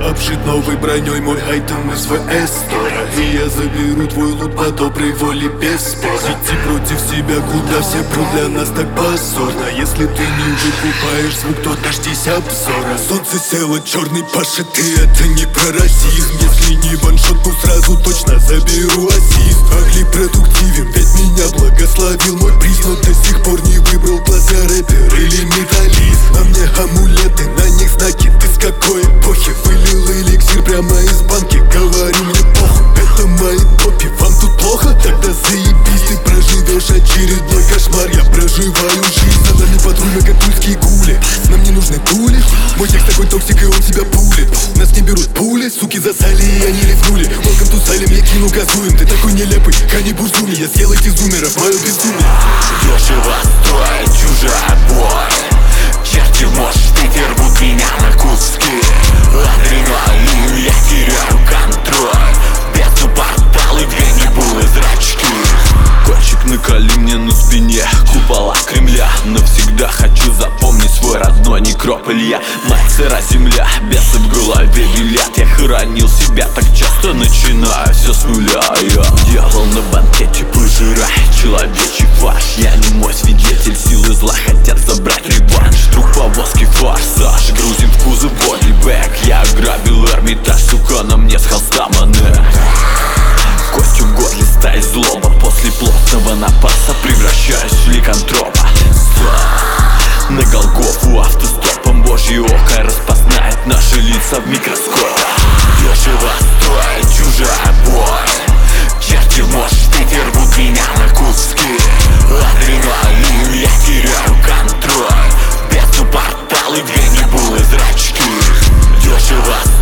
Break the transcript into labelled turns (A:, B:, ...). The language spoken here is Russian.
A: обшит новой броней мой айтем из ВС Тора. И я заберу твой лут по доброй воле без спора. Идти против себя, куда все прут, для нас так позорно. Если ты не выкупаешь звук, то дождись обзора. Солнце село, черный Паша, ты это не про расизм. Если не ваншот, то сразу точно заберу ассист. Агли продуктивен, ведь меня благословил мой приз. Но до сих пор не выбрал класс, я рэпер или металлист. На мне амулеты, на них знаки, ты с какой эпохи? Вылил эликсир прямо из банки, говорю мне похуй. Это мои топи, вам тут плохо? Тогда заебись, ты проживешь очередной кошмар. Я проживаю жизнь, за нами патрульно как тульские гули. Нам не нужны пули, мой текст такой токсик и он тебя пулит. Нас не берут пули, суки засали и они лизнули. Welcome to Salem, я кину газуем. Ты такой нелепый, Кани Бурзуми. Я съел этих зумеров, мое безумие.
B: Дешево стоит чужая боль. Черти может и рвут меня на куски. Адреналин, я теряю контроль. Без порталы, две небулы зрачки. Кончик наколи мне на спине, купола Кремля. Навсегда хочу запомнить свой родной некрополь. Я мать сыра земля, бесы в голове велят. Я хоронил себя так часто, начинаю все с нуля. Я дьявол на банкете пожирает человечий фарш. Я не мой свидетель, силы зла хотят забрать реванш. Друг повозки форсаж, грузим в кузов бодибэк. Я ограбил Эрмитаж, сука, на мне с холста манер. Костью год листает злоба. После плотного напаса превращаюсь в ликантропа. На Голгофу автостопом Божье око распознает наши лица в микроскопе. Дешево стоит чужая боль. Черти в Мош-Пите рвут меня на куски. Адреналин, я теряю контроль. Бездну порталы, две небулы зрачки. Дешево